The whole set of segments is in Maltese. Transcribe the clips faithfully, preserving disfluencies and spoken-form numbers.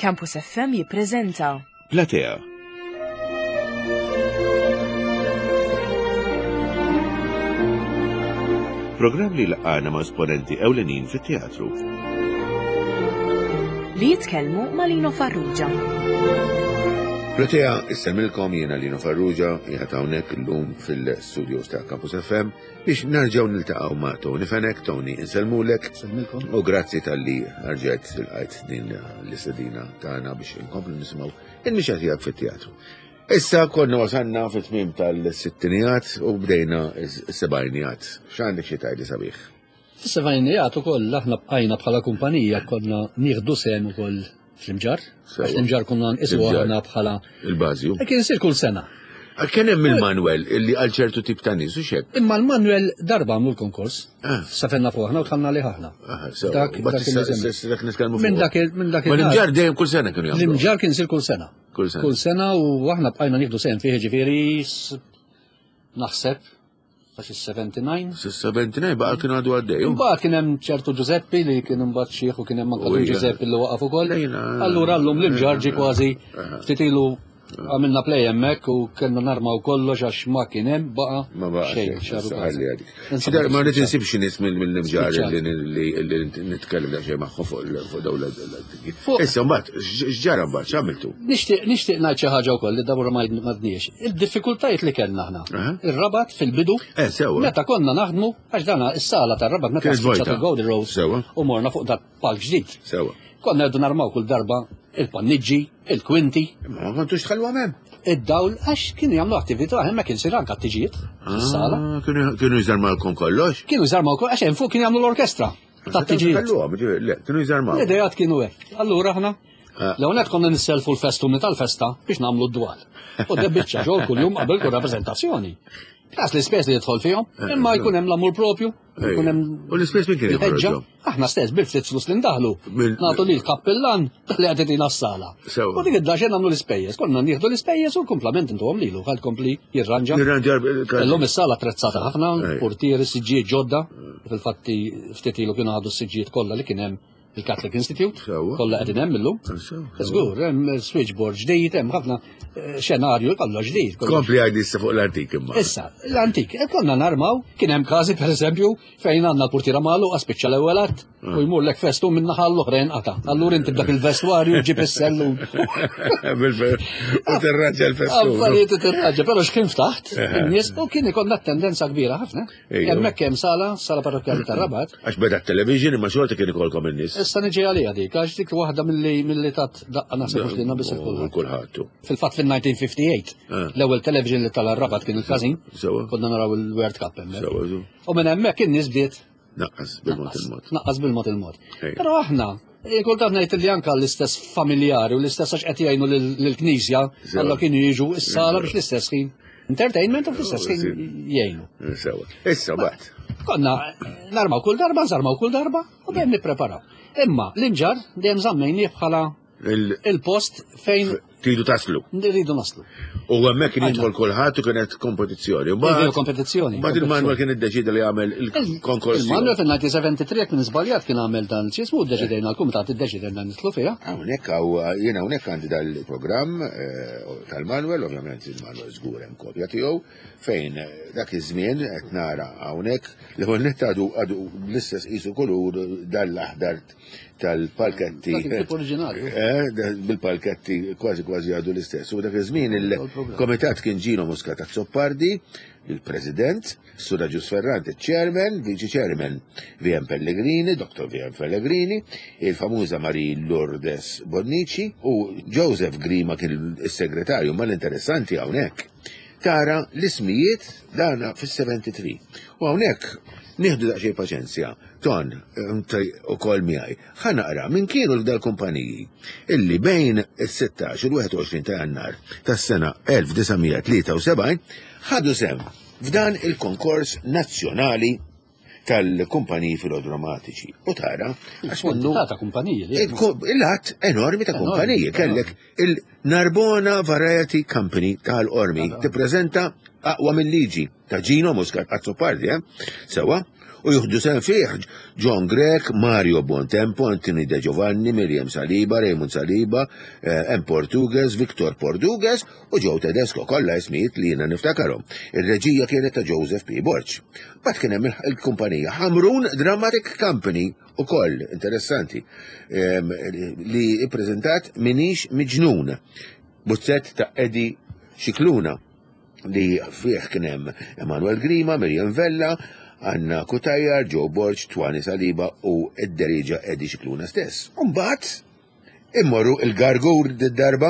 Campus F M jippreżenta Platea. Programm li laqana ma' esponenti ewlenin fit-teatru. li jitkellmu ma' Lino Farrugia. Platea, issemilkom jiena Lino Farrugia, jgħat hawnhekk illum fil-studios ta' Campus F M biex narġgħu niltaqgħu ma' Tony Fenek. Tony, insellmulek. U grazzi tal-li ħarġet il-qajt din l-istedina tagħna biex inkomplu nisimgħu il-mixja tiegħek fit-teatru. Issa konna wasanna fit-tmiem tal-sittinijat u bdejna s-sebgħinijat. X'għandek xi tgħidli sabiħ? Fis-sebgħinijat ukoll aħna bqajna bħala kumpanija konna nieħdu sehem ukoll fl-imġar. Fl-imġar konna nqisu aħna bħala il-bażju. Kien isir kull sena. Kien hemm il-Manuel illi għal ċertu tip ta' nies u x'hekk. Imma l-Manuel darba għamlu l-konkors. Safenna fuq aħna u tħallna li aħna. Dak dak nitkellmu fuq. Minn dak minn dak l-imġar dejjem kull sena kienu jagħmlu. L-imġar kien isir kull sena. Kull sena. Kull sena u aħna bqajna nieħdu sehem fih ġifieri naħseb għax is-seventy-nine. Is-seventy-nine baqa' kien għadu għaddej. Imbagħad kien hemm ċertu Giuseppi li kien imbagħad xieħ u kien hemm anke Giuseppi li waqaf ukoll. Allura llum l-imġar ġie kważi ftit ilu għamilna play hemmhekk u kellna narmaw kollox għax ma kien hemm baqa' xejn xarru. Ma rrid insib xi nies mill-imġar li nitkellem daqsxejn magħhom fuq dawn l Issa mbagħad x'ġara mbagħad x'għamiltu? Nixtieq nixtieq ngħid xi ħaġa wkoll li dabura ma m'għadniex. Il-diffikultajiet li kellna aħna. Ir-rabat fil-bidu. Meta konna naħdmu għax dana is-sala tar-rabat meta spiċċat il-Golden Rose u morna fuq dak palk ġdid. Konna rridu narmaw kull darba il-panniġġi, il-kwinti. Ma kontux tħallu hemm. Id-dawl għax kienu jagħmlu attività hemm kien sir anke attiġijiet fis-sala. Kienu jżarmalkom kollox? Kienu jżarmaw kollox għax hemm fuq kienu jagħmlu l-orkestra. Tattiġijiet. Kienu jżarmaw. L-idejat kienu hekk. Allura aħna l-ewwel konna nisselfu l-festuni tal-festa biex nagħmlu d-dwal. U debbiċċa xogħol kuljum qabel kull rappreżentazzjoni. Għas l-ispess li jidħol fihom, imma jkun hemm l-amur propju. U l-ispess minn kien jidħol? Aħna stess bil-ftit flus li ndaħlu. Nagħtu li l-kappellan li qed itina s-sala. U dik id-daxxen nagħmlu l-ispejjeż. Konna nieħdu l-ispejjeż u l-kumplament intuhom lilu. Ħadd kompli jirranġa. Illum is-sala attrezzata ħafna, portieri, siġġijiet ġodda. Fil-fatti ftit ilu kienu għadu s-siġġijiet kollha li kien hemm il-Catholic Institute, kollha qegħdin hemm illum. Żgur, hemm switchboard ġdid, hemm ħafna xenarju kollha ġdid. Kompli għajdi issa fuq l-antik imma. Issa, l-antik, konna narmaw, kien hemm każi pereżempju fejn għandna l-portiera magħluq spiċċa l-ewwel att u jmur lek festu minn naħa l-oħrajn qata. Allura inti b'dak il-vestwarju ġib is-sellum. U terraġġa l-festun. Affarijiet terraġġa, però x'kien ftaħt, in-nies u kien ikollna tendenza kbira ħafna. Hemmhekk hemm sala, sala parrokjali tar-Rabat. Għax beda t-television imma xorta kien ikolkom in-nies. Issa niġi għalija dik, għax dik waħda milli tat daqqa nasib mux li nabis il-kulħadd. Fil-fatt fil-nineteen fifty-eight, l-ewwel television li tal-Rabat kien il-Kazin, konna naraw il-World Cup hemmhekk. U minn hemmhekk kien nies bdiet naqqas bil-mod il-mod. Naqqas bil-mod il-mod. Però aħna, kultant ngħid li anke l-istess familjari u l-istess għax qed jgħinu lill-Knisja, alla kienu jiġu s-sala biex l-istess ħin entertainment u fl-istess ħin jgħinu. Issa bagħad. Konna narmaw kull darba, nżarmaw kull darba u dejjem nippreparaw. Imma l-inġar dejjem żammejnieh bħala il-post fejn tridu taslu. Rridu naslu. U hemmhekk kien jidħol kulħadd u kienet kompetizzjoni. Mbagħad kompetizzjoni. Mbagħad il-Manuel kien iddeċida li jagħmel il-konkors. Il-Manuel fil-nineteen seventy-three kien żbaljat kien għamel dan ċismu ddeċidejna l-kumitat iddeċidejna nitlu fiha. Hawnhekk jiena hawnhekk għandi dal-programm tal-Manuel, ovvjament il-Manuel żgur hemm kopja tiegħu fejn dak iż-żmien qed nara hawnhekk li ewwel nett għadu għadu l-istess qisu kulur dal-aħdar tal-palketti. Bil-palketti kważi kważi għadu l-istess. U dak iż-żmien il-komitat kien Gino Muscat Zoppardi, il-President, Sura Ġus Ferrante, Chairman, Vice Chairman V M Pellegrini, Doktor V M Pellegrini, il-famuża Marie Lourdes Bonnici u Joseph Grima kien il-segretarju, ma l-interessanti hawnhekk. Tara l-ismijiet dana fis-seventy-three. U hawnhekk nieħdu daqsxejn paċenzja. Ton, u kol miegħi. Ħanaqra minn kienu dal-kumpaniji illi bejn is-sitgħax u l-wieħed u għoxrin ta' Jannar tas-sena elf tisa' tlieta u sebgħin ħadu sem f'dan il-konkors nazzjonali tal-kumpaniji filodramatiċi. U tara, għax ta' kumpaniji. Il-lat enormi ta' kumpaniji. Kellek Narbona Variety Company tal-Ormi tippreżenta aqwa mill-liġi ta' Gino Muscat Azzopardi, eh? Sewa, u juħdu sen fih John Grek, Mario Bontempo, Anthony De Giovanni, Miriam Saliba, Raymond Saliba, M. Portugues, Victor Portugues u Joe Tedesco, kollha ismijiet li jiena niftakarhom. Ir-reġija kienet ta' Joseph P. Borch. Bad kien hemm il-kumpanija Hamrun Dramatic Company ukoll interessanti li ippreżentat Minix Miġnun, buzzett ta' Eddie Xikluna li fih kien hemm Emanuel Grima, Miriam Vella, Anna Kutajjar, Joe Borch, Twani Saliba u id-deriġa Eddie Xikluna stess. Mbagħad immorru il-Gargur d-darba,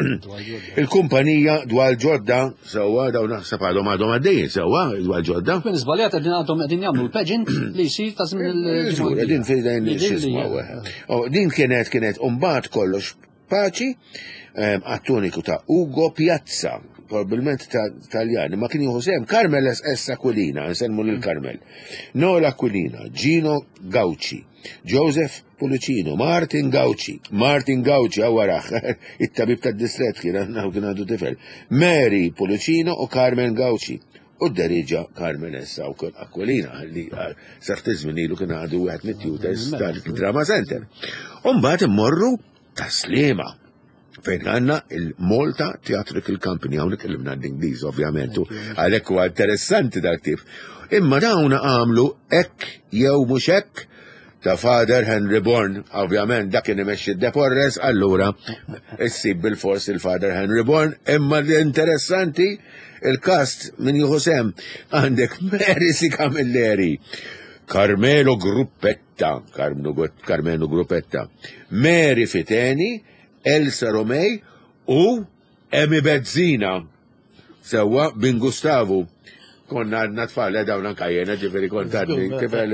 il-kumpanija Dwal Ġodda, sewa daw naħseb għadhom għadhom għaddejjin sewa Dwal Ġodda. Kien żbaljat qegħdin għadhom qegħdin jagħmlu l-pageant li jsir ta' żmien il-ġimgħa. Din fejn x'isma' din kienet kienet mbagħad kollox paċi għat-toniku ta' Ugo Piazza, probabilment Taljani, ma kien jieħu sehem Carmel S. Aquilina, nsemmu lil Carmel, Nola Aquilina, Gino Gauci, Joseph Pulicino, Martin Gauci, Martin Gauci għawaraħ, it-tabib tad-distret kien għandu tifel, Mary Pulicino u Carmen Gauci, u d-deriġa Carmen S. Aquilina, li sartizmin ilu kien għadu għed mit-tutors tal-Drama Center. Umbat immorru taslima. Fejn għanna il-Malta Theatrical Company, għawnek il-mna d-Ingliż, ovvjament, għalek u interessanti dak-tip. Imma dawna għamlu ek jew mux ek ta' Father Henry Bourne, ovvjament, dak kien imexxi d-Deporres, allura issib bil-fors il-Father Henry Bourne, imma l-interessanti il-kast minn juhusem għandek Mary Si Camilleri, Carmelo Gruppetta, Carmelo Gruppetta, Mary Fiteni, Elsa Romej u Emi Bezzina. Sewa bin Gustavu. Konna għadna tfal dawna kajjena ġifiri kontadni.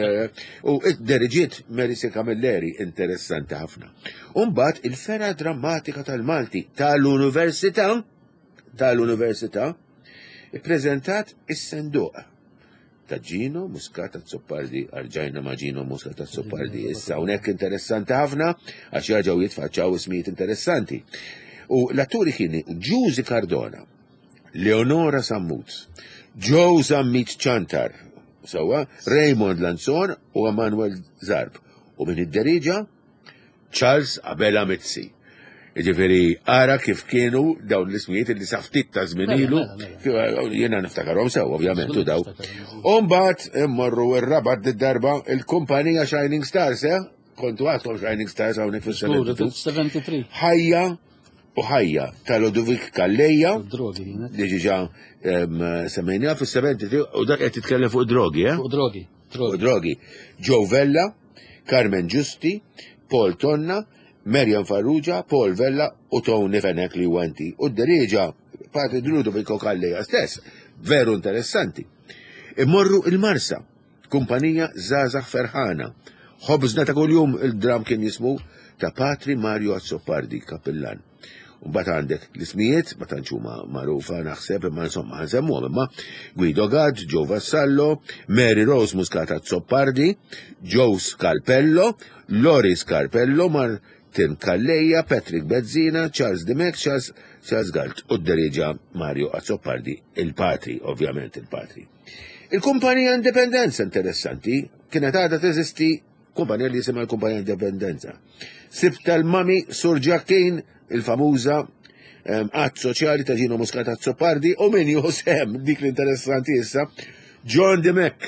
U id-deriġiet Mary Si Camilleri interessanti ħafna. Umbat il-Fera Drammatika tal-Malti tal-Università tal-Università ippreżentat is-senduq ta' Gino Muscat Azzopardi, arġajna ma' Gino Muscat Azzopardi. Issa unek interessanti ħafna, għax jarġaw jitfaċċaw ismijiet interessanti. U l-atturi kieni Giusy Cardona, Leonora Sammuz, Joe Zammit Chantar, sawa, Raymond Lanzon u Emanuel Zarb. U minn id-deriġa Charles Abela Mizzi. Ġifiri, ara kif kienu dawn l-ismijiet li saħftit ta' zminilu, jena niftakarom sew, ovvjament, u daw. Umbat, immorru il-rabat d-darba, il-kumpanija Shining Stars, eh? Kontu għatkom Shining Stars għawnek fil-seventy-three. Ħajja u ħajja ta' Ludovic Kalleja, li ġiġa semmejnija fil-seventy-three, u dak qed titkellem fuq drogi, eh? Fuq drogi. Fuq drogi. Joe Vella, Carmen Giusti, Paul Tonna, Marian Farrugia, Paul Vella u Tony Fenek li wanti. U d-deriġa Patri Ludovico Kalleja stess. Veru interessanti. Immorru il-Marsa, kumpanija Zazax Ferħana. Ħobżna ta' kuljum il-dram kien jismu ta' Patri Mario Azzopardi, kappillan. Umbat għandek l-ismijiet, ma tanċuma marufa naħseb, imma insomma għanżemmu, imma Guido Gad, Joe Vassallo, Mary Rose Muscat Azzopardi, Joe Scarpello, Lori Scarpello, Martin Kalleja, Patrick Bezzina, Charles Dimek, Charles, Charles Galt, u d-deriġa Mario Azzopardi, il-Patri, ovvjament il-Patri. Il-kumpanija Indipendenza interessanti, kienet għada teżisti kumpanija li jisima l-kumpanija Indipendenza. Sibta l-mami Sur Jacquin, il-famuża għad soċjali ta' Gino Muscat Azzopardi, u min juhsem dik l-interessanti issa, John Dimek.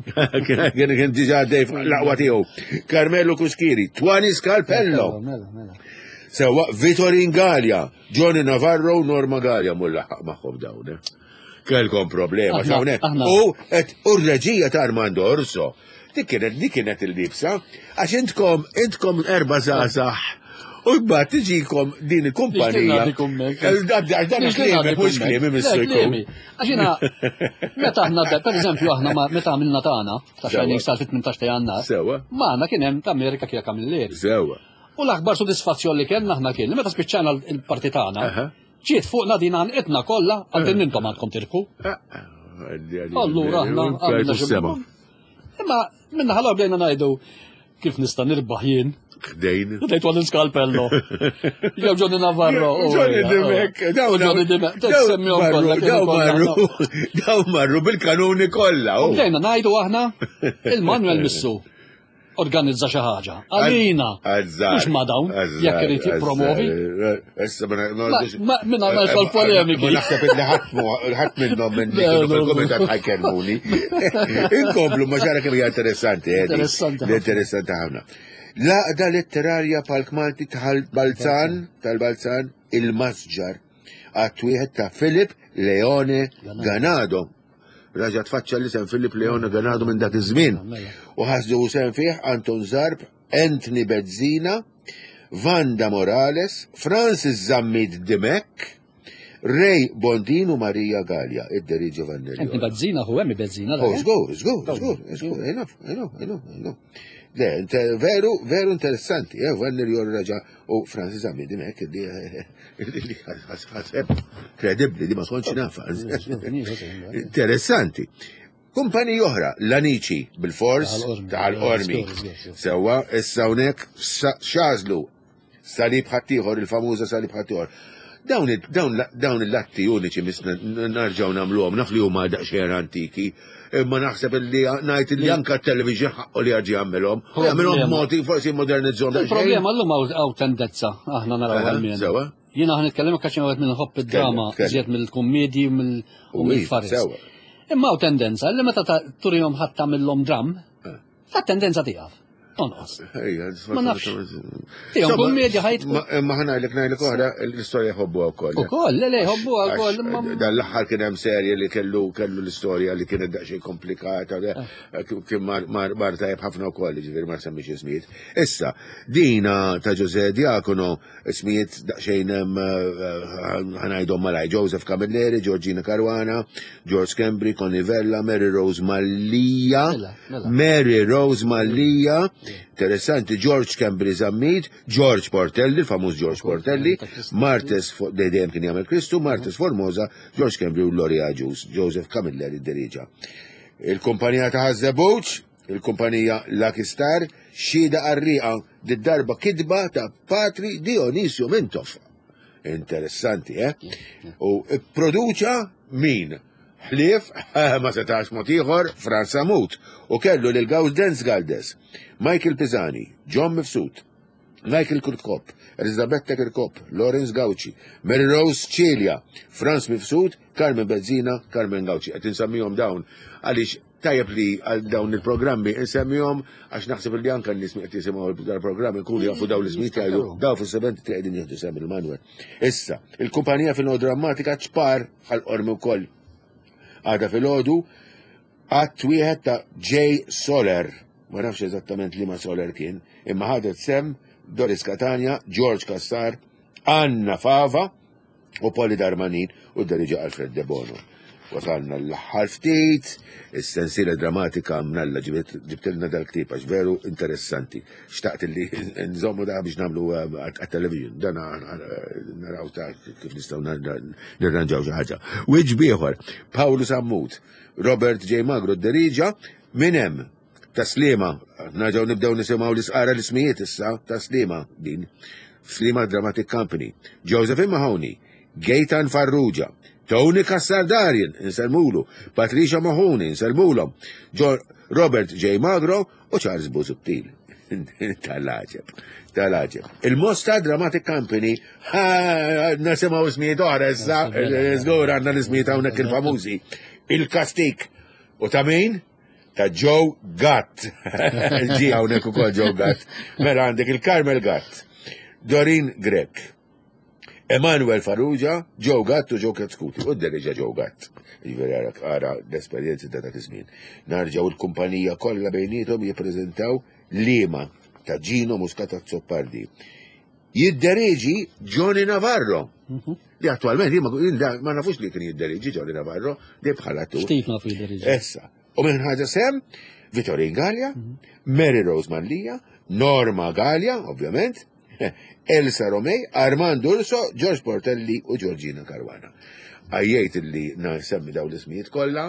Kien diġa dejf l-aqwa tiegħu. Carmelo Kuskiri, Twani Scarpello. Sewa Vitorin Gallia, Johnny Navarro, Norma Gallia mulla magħhom dawn. Kelkom problema xawnek. U r-reġija ta' Armando Orso. Dik kienet dik kienet il-libsa, għax intkom intkom erba' żgħażagħ. U jibba tiġikom din il-kumpanija. Dan il-klimi, mux klimi mis-sujkum. Għaxina, meta ħna, per eżempju, aħna meta għamilna taħna, ta' Shining Stars fit-tmintax ta' jannar, maħna kienem ta' Amerika kija Camilleri. U l-akbar soddisfazzjon li kien naħna kien, meta spiċċana il-parti taħna, ġiet fuqna din għan itna kolla, għantin nintom għandkom tirku. Allura, aħna għamilna xibba. Imma, minna ħalla bdejna najdu kif nista' nirbaħ jien Ħdejn. Dejt għal skalpello. Jew Johnny Navarro. Johnny Dimek. Johnny Dimek. Daw marru. Daw marru bil-kanuni kollha. U bdejna ngħidu aħna il-Manuel Missu organizza xi ħaġa. Għalina. Mhux ma dawn, jekk irid jippromovi. Issa ma minna ma jfal polemiki. Naħseb li ħadd minnhom minn fil-kumitat ħajkellmuni. Inkomplu ma xara kemm hija interessanti. Interessanti. Interessanti ħafna. Laqda letterarja Palk Malti tal-Balzan, tal-Balzan, il-Masġar, għat wieħed ta' Filip Leone Ganado. Raġa tfaċċa li sem Filip Leone Ganado minn dak iż-żmien. U ħasdu sem fih Anton Zarb, Anthony Bezzina, Vanda Morales, Francis Zammid Dimek, Ray Bondin u Maria Gallia, id-deri Giovanni. Anthony Bezzina hu hemm Bezzina. Oh, żgur, żgur, żgur, żgur, enough, enough, enough, enough. Le, veru, veru interessanti, eh, Vanni Raġa u Francis Zammid Dimek, li ħaseb kredibli, di ma tkunx nafa. Interessanti. Kumpani oħra, l-Anici bil-Fors tal-Ormi. Sewa, issa hawnhekk xażlu Salib ħaddieħor, il-famuża Salib ħaddieħor. Dawn il-latti uniċi misna narġaw nagħmluhom, naf li huma daqsxejn antiki, imma naħseb li ngħid li anke t-televiġin ħaqqu li jarġi jagħmilhom. Jagħmilhom modi forsi modernizzhom daqsxejn. Il-problema llum hawn tendenza aħna naraw għal-mien. Jiena ħan nitkellem għax għawet minn ħobb id-drama, iżjed mill-kummedji u mill-faris. Imma hawn tendenza li meta turihom ħadd tagħmilhom dram, ta' tendenza tiegħek. Onqos. Ma nafx. Tihom kummedja ħajt. Ma ħanajlek ngħidlek oħra l-istorja ħobbuha wkoll. Ukoll, le le ħobbuha wkoll. Dan l-aħħar kien hemm serje li kellu kellu l-istorja li kienet daqsxejn komplikata, kien mar tajjeb ħafna wkoll, ġifieri ma semmix ismijiet. Issa, dina ta' José Diacono ismijiet daqsxejn ħanajdhom malaj Joseph Camilleri, Georgina Caruana, George Cambry, Conivella, Mary Rose Mallia, Mary Rose Mallia. Interessanti, George Cambry Zammid, George Portelli, il-famuż George Portelli, Martes dejjem kien jagħmel Kristu, Martes Formosa, George Cambry u Loria Ġus, Joseph Camilleri d-Deriġa. Il-kumpanija ta' Ħażebuċ, il-kumpanija Lucky Star, xhieda qarrieqa d-darba kidba ta' Patri Dionisio Mintoff. Interessanti, eh? U produċa min? Ħlief, ma setax mod ieħor, Franz Samut, u kellu lil Gawdens Galdes, Michael Pisani, John Mifsud, Michael Kirkop, Elisabetta Kirkop, Lawrence Gauci, Mary Rose Celia, Franz Mifsud, Carmen Bezzina, Carmen Gauci. Qed insemmihom dawn għaliex tajjeb li għal dawn il-programmi insemmihom għax naħseb li anke n-nies qed jisimgħu dal-programmi jkunu jafu dawn l-ismijiet jgħidu daw fis-sebenti qegħdin jieħdu sem il-Manuel. Issa, il-kumpanija fil-drammatika ċpar ħal-qormi wkoll. Għada fil-ħodu, għat wieħed ta' J. Soler, ma nafx eżattament li ma Soler kien, imma ħadet sem Doris Catania, George Cassar, Anna Fava u Poli Darmanin u d-Deriġa Alfred De Bono. Wasalna l-ħar ftit, is-sensiela drammatika mnalla ġibtilna dal-ktib għax veru interessanti. Xtaqt li nżommu da biex namlu għat-television, dan naraw ta' kif nistaw nirranġaw xi ħaġa. Wiġ bieħor, Paolo Sammut, Robert J. Magro d-Deriġa, minn hemm taslima, naġaw nibdew nisimgħu l-isqara l-ismijiet issa, taslima din, Slima Dramatic Company, Josephine Mahoney, Gaetan Farrugia, Tony Kassardarien, inselmulu, Patricia Mahoney, inselmulhom, Robert J. Magro u Charles Busuttil. Tal-ħaġeb, tal-ħaġeb. Il-Mosta Dramatic Company, nasimaw ismijiet oħra, issa, żgur għandna l-ismijiet hawnhekk il-famużi. Il-Kastik. U ta' min? Ta' Joe Gatt. Ġi hawnhekk ukoll Joe Gatt. Mela għandek il-Carmel Gatt, Dorin Grek, Emanuel Farrugia, Joe Gatt u Joe Katskuti, u d-Deriġa Joe Gatt. Ġiveri għara l-esperienzi ta' dak iż-żmien. Narġaw il-kumpanija kollha bejnietom jippreżentaw Lima ta' Gino Muscat Zoppardi. Jiddereġi Johnny Navarro. Li attualment ma nafux li kien jiddereġi Johnny Navarro, di bħalatu. Stif nafu jiddereġi. Essa. U minn ħaġa sem, Vittorin Gallia, Mary Rose Mallia, Norma Gallia, ovvjament, Elsa Romej, Armando Urso, George Portelli u Georgina Caruana. għajjajt illi nasemmi daw l-ismijiet kollha.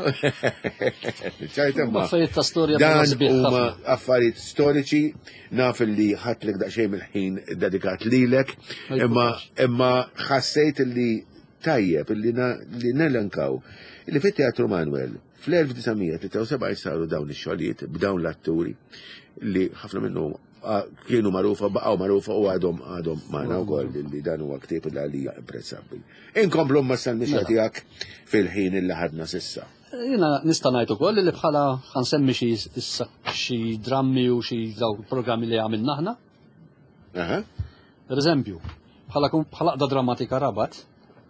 Ma affarijiet ta' storja dan sbieħ huma ħafna. affarijiet storiċi naf illi ħadlek daqsxejn mill-ħin dedikat lilek, imma imma ħassejt illi tajjeb illi na- li nelenkaw illi fit-Teatru Manuel fl-1973 saru dawn ix-xogħlijiet b'dawn l-atturi li ħafna minnhom ah, kienu marufa, baqgħu marufa u għadhom għadhom magħna wkoll li dan huwa ktieb li għalija imprezzabbli. Inkomplu ma sal-mixja tiegħek fil-ħin illi ħadna sissa. Jina nista' ngħid ukoll li bħala ħansemmi xi issa xi drammi u xi daw programmi li għamilna aħna. Aha. Per eżempju, bħala kum- bħala qda drammatika Rabat,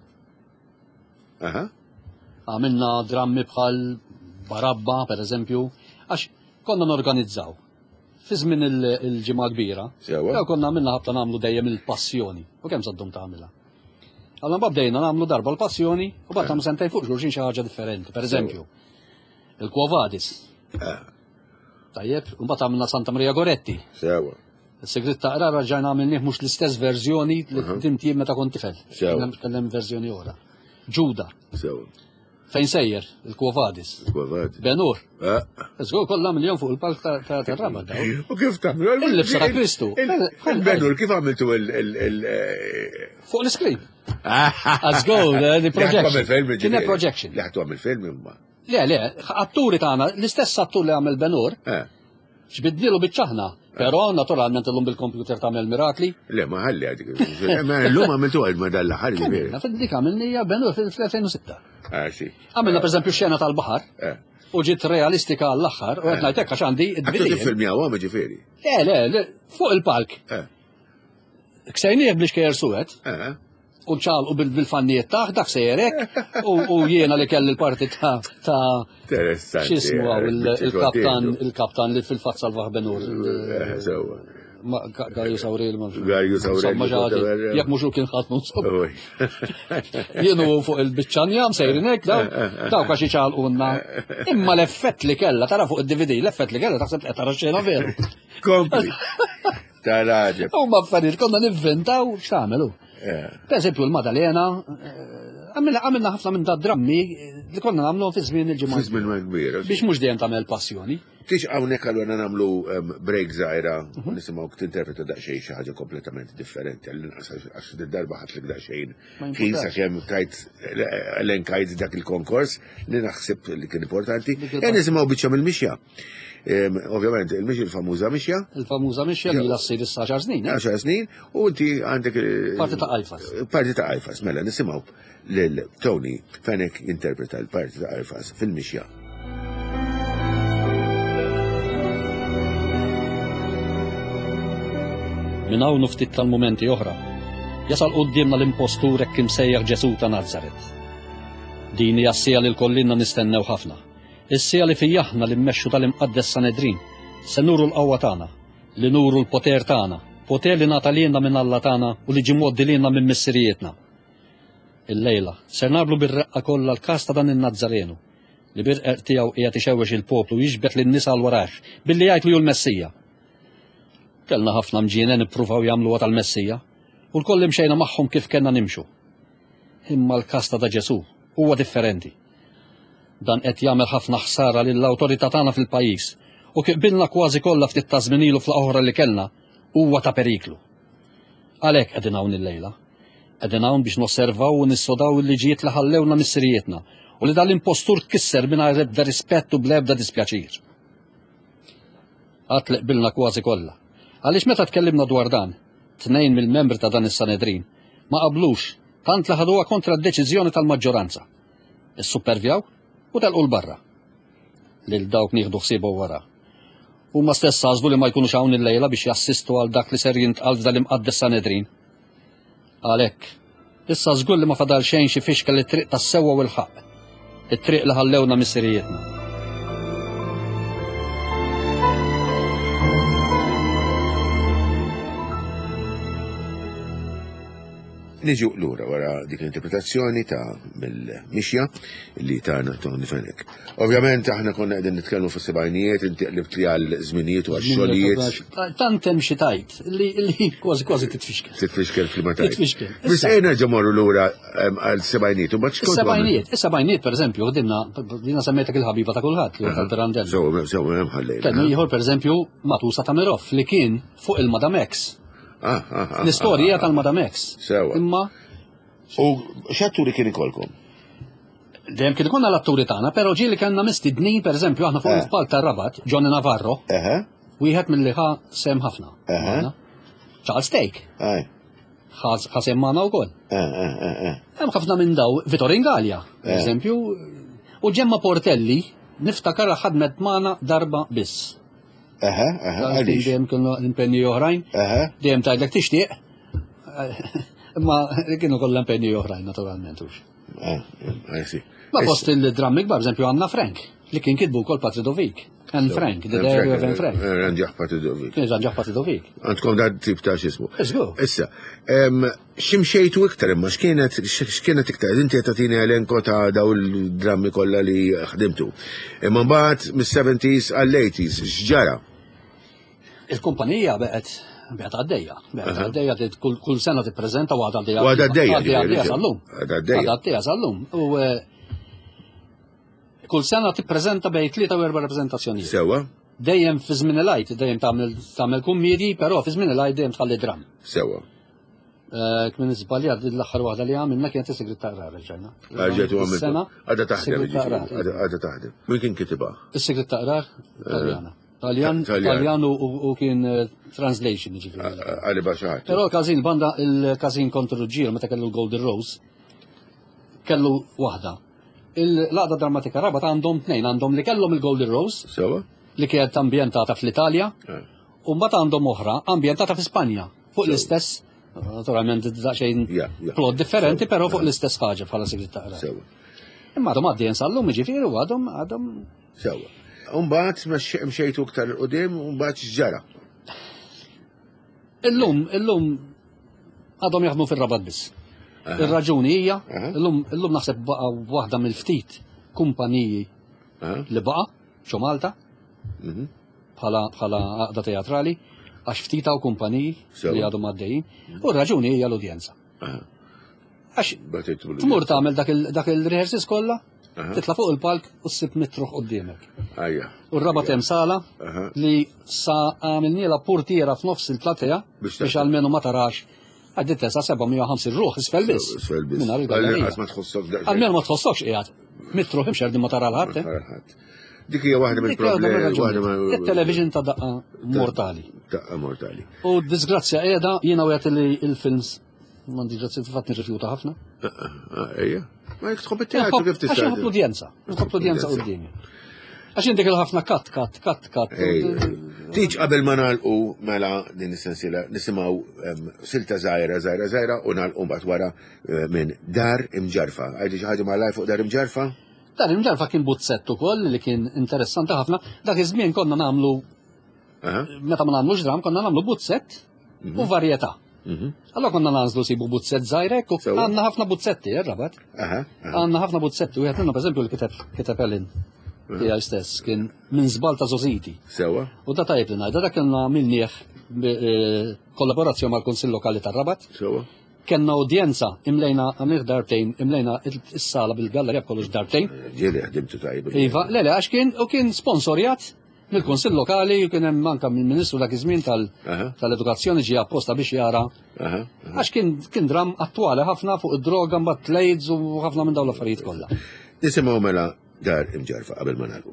Aha. għamilna drammi bħal Barabba, per eżempju, għax konna norganizzaw. Fi żmien il- il-ġimgħa kbira, Sewa. jew konna għamilna ħabta nagħmlu dejjem il-passjoni. U kemm saddum tagħmilha. Allora ma bdejna nagħmlu darba l-passjoni u bad nagħmlu sentejn fuq xulxin xi ħaġa differenti. Per eżempju, il-Quo Vadis. Ah, Tajjeb, u mbagħad għamilna Santa Maria Goretti. Sewa. Il-segret ta' qrara ġajna għamilnieh mhux l-istess verżjoni li dimt jien meta kont tifel. Sewa. Kellem verżjoni ora. Ġuda, Sewa. fejn sejjer, il-Quo Vadis. Kwavad. Benur. Ah. Eżgur kollha miljon fuq il-palk ta' ta' ta' Rabat daw. U kif tamlu? Il-libsa ta' Kristu. Il-Benur, kif għamiltu il- Fuq l-iskrin. Għazgur, di projection. il-film. Kienet projection. Li ħattu għamil film imma. Le, le, atturi tagħna, l-istess attur li għamel Benur, Eh. xbiddilu biċċaħna. Però naturalment illum bil-kompjuter tagħmel mirakli. Le, ma ħalli għadik. Ma l-lum għamiltu għal ma dalla ħalli veri. Għamilna, dik għamilni Benur fil-2006. Ah, si. Għamilna per eżempju xena tal-baħar, Eh. u ġiet realistika għall-aħħar, u għetna jtekka xandi Għattu id-bidija. tifilm jaw għam ġifiri. Le, le, le, fuq il-palk. Eh. Ksejnieh biex kjer suwet, Eh. u ċal u bil-fannijiet taħ, dak sejrek, u jiena li kelli l-parti ta' ta' Interessanti. xismu għaw eh, il-kaptan, il-kaptan li fil-fat salvaħ Benur. Eh, sewa. Garius Aurel, ma Garius Aurel, Insomma ġati, whatever. jek muxu kien ħatmu insomma. Uj. Jienu fuq il-bicċan jam sejrinek, daw, daw kaxi ċal unna. Imma l-effett li kella, tara fuq il-D V D, l-effett li kella, taħseb qed tara xena veru. Kompli. Taraġeb. U ma affarijiet konna nivventaw x'tagħmelu. Eh. Per eżempju l-Madalena, eh, għamilna għamilna ħafna minn da drammi li konna nagħmlu fi żmien il-ġimgħa. Fizmin ma kbir. Biex mhux dejjem tagħmel passjoni. Tix għawnek għalluna namlu um, break zaħira, nisimaw t-interpreta daqxej xaħġa kompletament differenti, għax d-darba ħatlik daqxejn. Ma Kien importax. sa' kem tajt l-enkajt dak il-konkors, li naħseb li kien importanti, e nisimaw bieċa mill-mixja. Ovvjament, il-mixja il-famuża mixja, Il-famuża mixja li l-assir issa ċar snin. eh? għaxar snin, u inti għandek il- Parti ta' Ajfas. Parti ta' Ajfas, mela nisimaw l-Tony Fenek interpreta l-parti ta' Ajfas fil-mixja. Minn hawn ftit tal-momenti oħra, jasal qudiemna l-impostur hekk imsejjaħ Ġesu ta' Nazaret. Din hija s-sija li l-kollinna nistennew ħafna. Is-sija li fija aħna li mmexxu tal-imqaddes Sanedrin se nuru l-qawwa tagħna, li nuru l-poter tagħna, poter li nagħta lilna minn Alla tagħna u li ġie mgħoddi lilna minn missirijietna. Il-lejla ser nagħmlu bir-reqqa kollha l-każ ta' dan in-Nazzarenu li bir-qerq tiegħu qiegħed ixewwex il-poplu u jiġbed lin-nisa l waraħ billi jgħid li hu l-Messija. Kellna ħafna mġiena nippruvaw jagħmluha tal-Messija u l-koll imxejna magħhom kif kellna nimxu. Imma l-kasta ta' Ġesu huwa differenti. Dan qed jagħmel ħafna ħsara lill-awtorità tagħna fil-pajjiż u kif bilna kważi kollha ftit ta' żmien ilu fl-oħra li kellna huwa ta' periklu. Għalhekk qegħdin hawn il-lejla. Qegħdin hawn biex nosservaw u nissodaw il-liġijiet li ħallewna missirijietna u li dal-impostur tkisser mingħajr ebda rispett u bl-ebda dispjaċir. Għad li qbilna kważi kollha. Għaliex meta tkellimna dwar dan, tnejn mill-membri ta' dan is-Sanedrin ma qablux tant li ħaduha kontra d-deċiżjoni tal-maġġoranza. Issupervjaw u telqu l-barra. Lil dawk nieħdu ħsiebhom wara. Huma stess għażlu li ma jkunux hawn il-lejla biex jassistu għal dak li ser jintqal f'dal-imqaddes Sanedrin. Għalhekk, issa żgur li ma fadal xejn xi fixkel it-triq tas-sewwa u l-ħaq. It-triq li ħallewna missirijietna. Niġu l-ura wara dik l-interpretazzjoni ta' mill-mixja li tagħna Tony Fenek. Ovvjament aħna konna qegħdin nitkellmu fis-sebgħinijiet, inti qlibt li għal żminijiet u għax-xogħlijiet. Tant hemm xi tajt li kważi kważi titfixkel. Titfixkel fil-ma tajt. Titfixkel. Bis ejna ġemorru lura għal sebgħinijiet u bad xkont. Is-sebgħinijiet, is-sebgħiniet pereżempju ħdimna jiena semmejtek il-ħabiba ta' kulħadd li tal-Pirandell. Sew sew hemm ħallejna. Kellna ieħor pereżempju Matusa ta' Miroff li kien fuq il-Madam X. L-istorija tal-Madam X. Sewa. Imma U x'atturi kien ikolkom? Dejjem kien ikun l-atturi tagħna, però ġieli kellna mistidnin pereżempju aħna fuq il-palk tar-Rabat, Johnny Navarro. Eħe. Wieħed mill-li ħa sem ħafna. Eħe. Charles Stake. Aj. Ħa sem magħna wkoll. Eħe. Hemm ħafna minn daw Vittorin Gallia, pereżempju, u Ġemma Portelli niftakar ħadmet magħna darba biss. Eħe, eħe, għaliex. Dejjem kienu impenni oħrajn. Eħe. Dejjem tgħidlek tixtieq. Imma kienu kollha impenni oħrajn naturalment hux. Ah, I see. Ma post il-drammi kbar, eżempju għandna Frank, li kien kitbu wkoll Patridovik. Anne Frank, the diary of Anne Frank. Ranġaħ Patridovik. Kien Ranġaħ Patridovik. Għandkom da tip ta' xismu. Isgu. Issa, ximxejtu iktar imma x'kienet x'kienet iktar, inti tatini elenko ta' daw il-drammi kollha li ħdimtu. Imma mbagħad mis-seventies għall-eighties x'ġara? Il-kumpanija beqet beqet għaddejja. Beqet għaddejja kull sena tippreżenta u għadha għaddejja. U għadha għaddejja. Għaddejja sal-lum. Għadha għaddejja. Għadha għaddejja sal-lum. U kull sena tippreżenta bej tlieta u erba' rappreżentazzjonijiet. Sewa. Dejjem fi żmien il-għajt, dejjem tagħmel kummedji, però fi żmien il-għajt dejjem tħalli dram. Sewa. Kmin iżbaljat l-aħħar waħda li għamilna kienet is-segretarja reġajna. Għarġetu għamilna. Għadha taħdem. Għadha taħdem. Min kien kitibha? Is-segretarja Taljana. Taljan, Taljan u kien translation ġifieri. Għali baxaħat. Però kazin banda il-kazin kontru ġir meta kellu l-Golden Rose kellu waħda. Il-laqda drammatika Rabat għandhom tnejn, għandhom li kellhom il-Golden Rose. Sewa. Li kienet ambjentata fl-Italja. U mbagħad għandhom oħra ambjentata f'Ispanja fuq l-istess, naturalment daqsxejn plot differenti, però fuq l-istess ħaġa bħala segretarja. Sewa. Imma għadhom għaddejjen sal-lum ġifieri u għadhom għadhom. Sewa. Umbat mxejtu ktar l-qudim, umbat xġara. Illum, illum għadhom jaħdmu fil-Rabat biss. Il-raġuni hija, illum naħseb baqa waħda mill-ftit kumpaniji li baqa, ċo Malta, bħala għaqda teatrali, għax ftita u kumpaniji li għadhom għaddejjin, u r-raġuni hija l-udjenza. Għax tmur tagħmel dak il-rehearsals kollha, titla fuq il-palk u s-sib mitruħ qoddimek. U r-Rabat hemm sala li sa għamilniela portiera f'nofs il-platea biex għalmenu ma tarax għaddit sa sebgħemija u ħamsin ruħ, isfel biss. Isfel biss. Għalmenu ma tħossokx qiegħed. Mitruħ imxer din ma tara l-ħadd. Dik hija waħda mill-problemi. Il-television ta' daqqa mortali. Daqqa mortali. U disgrazzja qiegħda jiena wieħed li il-films m'għandi ġazzi fatt nirrifjuta ħafna. Ejja. Ma jek tħobb it-teatru kif tista'. Għax nħobb l-udjenza. Nħobb l-udjenza qudiemi. Għax inti kell ħafna kat, kat, kat, kat. Tiġ qabel ma nagħlqu mela din is-sensiela nisimgħu silta żgħira żgħira żgħira u nagħlqu mbagħad wara minn Dar Imġarfa. Għajdi xi ħaġa mal fuq Dar Imġarfa? Dar Imġarfa kien buzzett ukoll li kien interessanti ħafna. Dak iż-żmien konna nagħmlu meta ma nagħmlux dram konna nagħmlu buzzett u varjetà. Allora konna nażlu sibu buzzett żgħirek u għandna ħafna buzzetti, Rabat. Għandna ħafna buzzetti u wieħed minnhom pereżempju l-kiteb kiteb Ellen. Hija stess kien minn żbal ta' Zoziti. Sewa. U da tajb li ngħid, da kellna minnieh kollaborazzjoni mal-Kunsill Lokali tar-Rabat. Sewa. Kenna udjenza imlejna għamih darbtejn, imlejna is-sala bil-gallerija kollox darbtejn. Ġieli ħdimtu tajb. Iva, le le għax kien u kien sponsorjat mill-Kunsill Lokali u kien hemm manka mill-Ministru dak iż-żmien tal-Edukazzjoni ġie apposta biex jara. Għax kien dram attwali ħafna fuq id-droga mbagħad tlejds u ħafna minn dawn l-affarijiet kollha. Nisimgħu mela Dar Imġarfa qabel ma nagħlqu.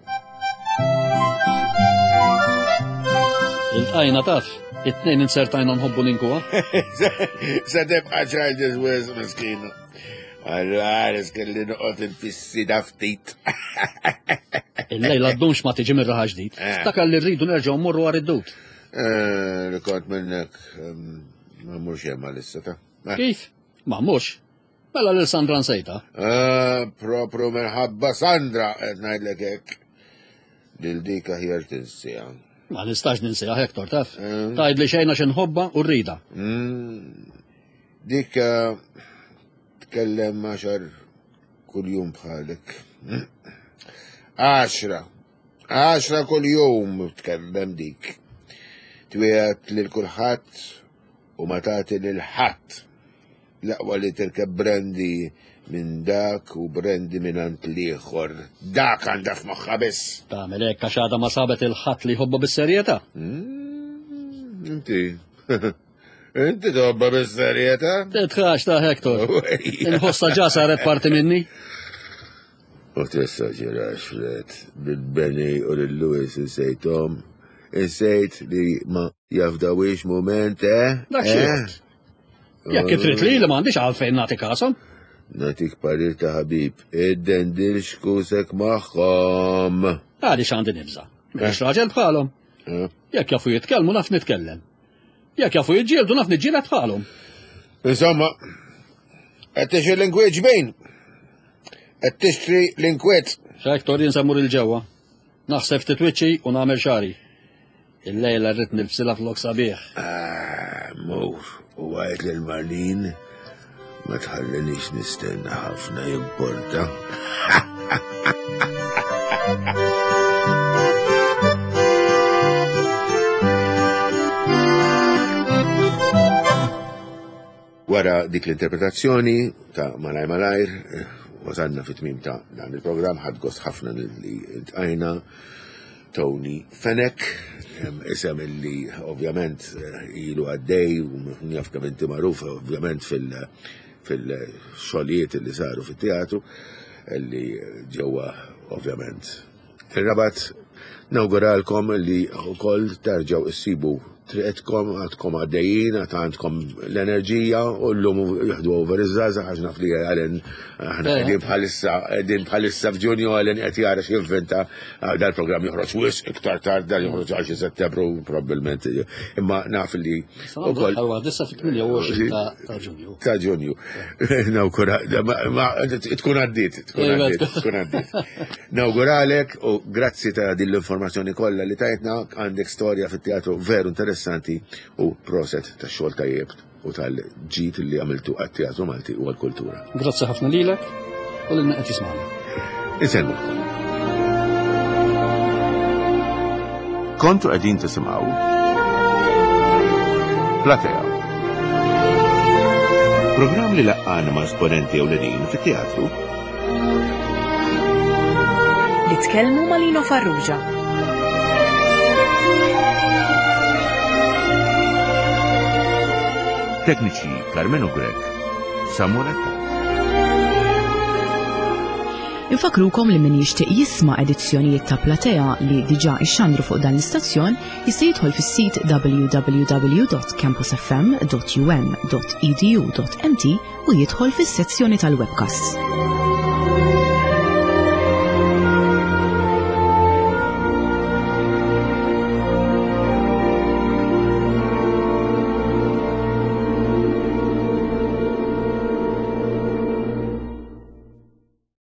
Il-tajna taf, it-tnejn insertajna nħobbu l-inkwa. Sa tibqa' ċajdiż wis miskinu. Għarris kelli noqgħod infissi daftit. Il-lejla d-dumx ma tiġi mirraħa ġdid. Ftakar li rridu nerġgħu mmorru għar id-dut. Rikont minnek ma mmurx hemm għalissa ta'. Kif? Ma mmurx. Mela l-Sandra nsejta. Propru minħabba Sandra qed ngħidlek hekk. Lil dik aħjar tinsija. Ma nistax ninsija Hektor taf. Tgħid li xejn għax inħobba u rrida. dik tkellem għaxar kull-jum bħalek. Għaxra. Għaxra kull-jum tkellem dik. Twijat lil-kulħadd u ma tagħti lil-ħadd. Laqwa li tirkeb brandi minn dak u brandi minn ant liħor. Dak għandha f'moħħha biss. Tagħmel hekk għax għadha ma sabet il-ħadd li jħobbu bis-serjetà. Inti. Inti tobba bis-serjetà? Titħax ta' Hector. Inħossa ġa saret parti minni. U tessaġirax flet bil-Benny u l-Lewis insejtom. Insejt li ma jafdawix moment, eh? Dak xiet. Jekk trid li li m'għandix għalfejn nagħti kasom. Natik parir ta' ħabib, id-dendil xkusek maħħom. Għadi x'għandi nibża. Mhux raġel bħalhom. Jekk jafu jitkellmu naf nitkellem. Jekk jafu jiġġieldu naf niġġieled bħalhom. Insomma, qed tixtri l-inkwiet bejn. Qed tixtri l-inkwiet. X'Hector jinsemmur il-ġewwa. Naħseb titwiċċi u nagħmel xari. Il-lejla rrid nilbsilha flok sabiħ. Ah, mur, u għajt l-Marlin ma tħallinix nistenna ħafna jimporta. Wara dik l-interpretazzjoni ta' Malaj Malajr, wasanna fit-tmim ta' dan il-programm ħad gost ħafna li intqajna Tony Fenek, isem li ovvjament ilu għaddej u njafkamenti maruf ovvjament fil-xogħlijiet li saru fit-teatru li ġewwa ovvjament ir-Rabat. Nawguralkom li wkoll terġgħu issibu triqetkom għadkom għaddejjin, għad għandkom l-enerġija u l-lum jihdu over iż-żaza ħaxna fli għalen ħana għedin bħalissa għedin bħalissa f'ġunju għalen għet jara x'jivventa dal-program joħroġ wis iktar tard dan joħroġ għal xi settembru probabbilment. Imma naf li ukoll għadissa fit-tminja u għoxrin ta' ġunju. Ta' ġunju. Nawgura tkun għaddit, tkun għaddit, tkun għaddit. Nawguralek u grazzi ta' din l-informazzjoni kollha li tajtna għandek storja fit-teatru veru interessanti u proset ta' xogħol tajjeb u tal-ġid li għamiltu għat-teatru Malti u għall-kultura. Grazzi ħafna lilek u lil qed jisma'na. Inselmu. Kontu qegħdin tisimgħu Platea. Programm li laqqana ma' esponenti ewlenin fit-teatru li tkellmu ma' Lino Farrugia. Tekniċi Carmen Ugrek, Samueletta. Infakrukom li min jixtieq jisma' edizzjonijiet ta' Platea li diġà ixxandru fuq dan l-istazzjon jista' jidħol fis-sit w w w dot campus f m dot u m dot e d u dot m t u jidħol fis-sezzjoni tal-webcasts.